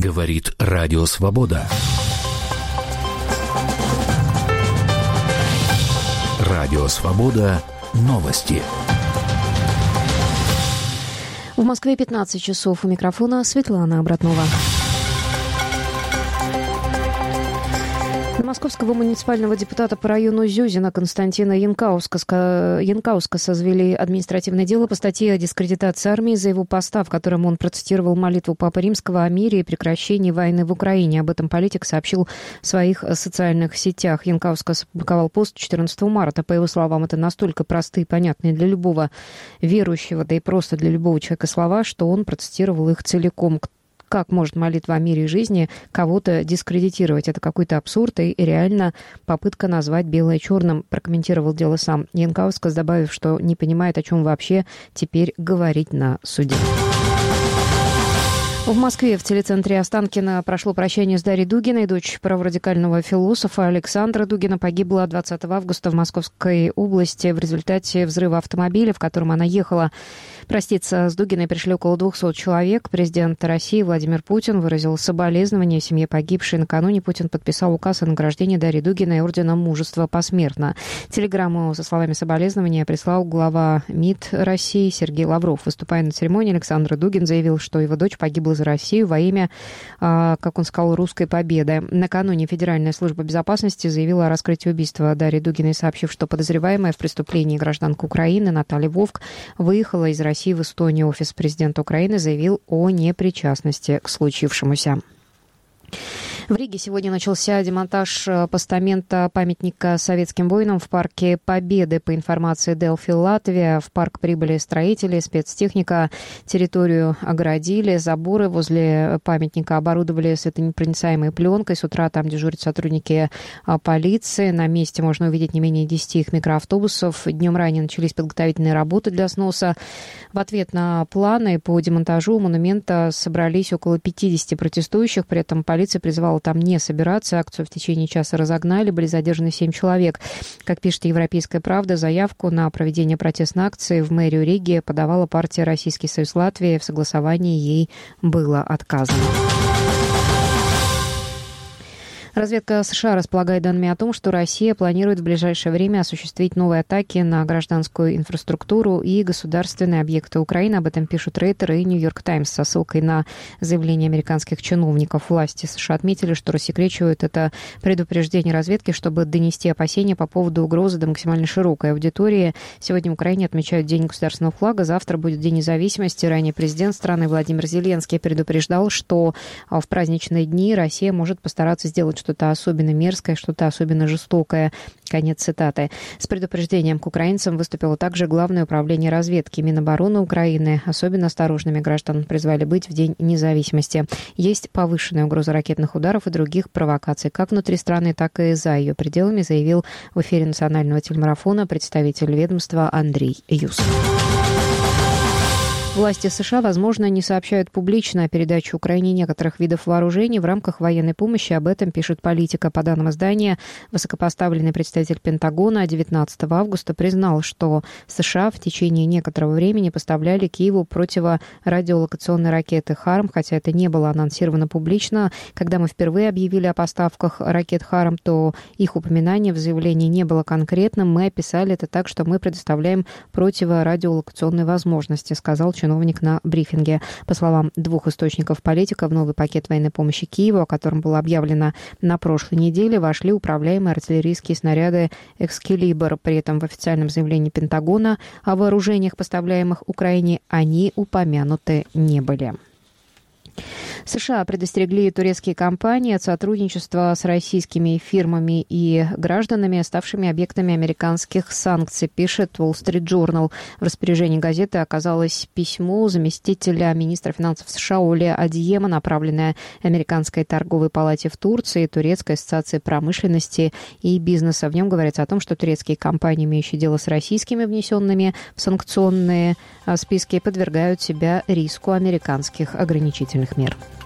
Говорит Радио Свобода. Радио Свобода. Новости. В Москве 15 часов. У микрофона Светлана Обратнова. Московского муниципального депутата по району Зюзина Константина Янкауска созвели административное дело по статье о дискредитации армии за его поста, в котором он процитировал молитву Папы Римского о мире и прекращении войны в Украине. Об этом политик сообщил в своих социальных сетях. Янкауска опубликовал пост 14 марта. По его словам, это настолько простые и понятные для любого верующего, да и просто для любого человека слова, что он процитировал их целиком. Как может молитва о мире и жизни кого-то дискредитировать? Это какой-то абсурд и реально попытка назвать белое черным, прокомментировал дело сам Янкаускас, добавив, что не понимает, о чем вообще теперь говорить на суде. В Москве в телецентре Останкино прошло прощание с Дарьей Дугиной. Дочь праворадикального философа Александра Дугина погибла 20 августа в Московской области в результате взрыва автомобиля, в котором она ехала. Проститься с Дугиной пришли около 200 человек. Президент России Владимир Путин выразил соболезнования семье погибшей. Накануне Путин подписал указ о награждении Дарьи Дугиной орденом Мужества посмертно. Телеграмму со словами соболезнования прислал глава МИД России Сергей Лавров. Выступая на церемонии, Александр Дугин заявил, что его дочь погибла за Россию во имя, как он сказал, русской победы. Накануне Федеральная служба безопасности заявила о раскрытии убийства Дарьи Дугиной, сообщив, что подозреваемая в преступлении гражданка Украины Наталья Вовк выехала из России в Эстонию. Офис президента Украины заявил о непричастности к случившемуся. В Риге сегодня начался демонтаж постамента памятника советским воинам в парке Победы. По информации Delphi Латвия, в парк прибыли строители, спецтехника, территорию огородили, заборы возле памятника оборудовали светонепроницаемой пленкой. С утра там дежурят сотрудники полиции. На месте можно увидеть не менее 10 их микроавтобусов. Днем ранее начались подготовительные работы для сноса. В ответ на планы по демонтажу монумента собрались около 50 протестующих. При этом полиция призывала там не собираться. Акцию в течение часа разогнали. Были задержаны 7 человек. Как пишет «Европейская правда», заявку на проведение протестной акции в мэрию Риги подавала партия «Российский союз Латвии». В согласовании ей было отказано. Разведка США располагает данными о том, что Россия планирует в ближайшее время осуществить новые атаки на гражданскую инфраструктуру и государственные объекты Украины. Об этом пишут Рейтер и Нью-Йорк Таймс со ссылкой на заявление американских чиновников. Власти США отметили, что рассекречивают это предупреждение разведки, чтобы донести опасения по поводу угрозы до максимально широкой аудитории. Сегодня в Украине отмечают День государственного флага, завтра будет День независимости. Ранее президент страны Владимир Зеленский предупреждал, что в праздничные дни Россия может постараться сделать что-то особенно мерзкое, что-то особенно жестокое. Конец цитаты. С предупреждением к украинцам выступило также Главное управление разведки. Минобороны Украины особенно осторожными граждан призвали быть в День независимости. Есть повышенная угроза ракетных ударов и других провокаций, как внутри страны, так и за ее пределами, заявил в эфире национального телемарафона представитель ведомства Андрей Юсов. Власти США, возможно, не сообщают публично о передаче Украине некоторых видов вооружений в рамках военной помощи. Об этом пишет «Политика». По данным издания, высокопоставленный представитель Пентагона 19 августа признал, что США в течение некоторого времени поставляли Киеву противорадиолокационные ракеты «Харм», хотя это не было анонсировано публично. Когда мы впервые объявили о поставках ракет «Харм», то их упоминание в заявлении не было конкретным. Мы описали это так, что мы предоставляем противорадиолокационные возможности, сказал чиновник на брифинге. По словам двух источников «Политика», в новый пакет военной помощи Киеву, о котором было объявлено на прошлой неделе, вошли управляемые артиллерийские снаряды «Экскалибр». При этом в официальном заявлении Пентагона о вооружениях, поставляемых Украине, они упомянуты не были. США предостерегли турецкие компании от сотрудничества с российскими фирмами и гражданами, ставшими объектами американских санкций, пишет Wall Street Journal. В распоряжении газеты оказалось письмо заместителя министра финансов США Оли Адьема, направленное Американской торговой палате в Турции и Турецкой ассоциации промышленности и бизнеса. В нем говорится о том, что турецкие компании, имеющие дело с российскими, внесенными в санкционные списки, подвергают себя риску американских ограничительных мер.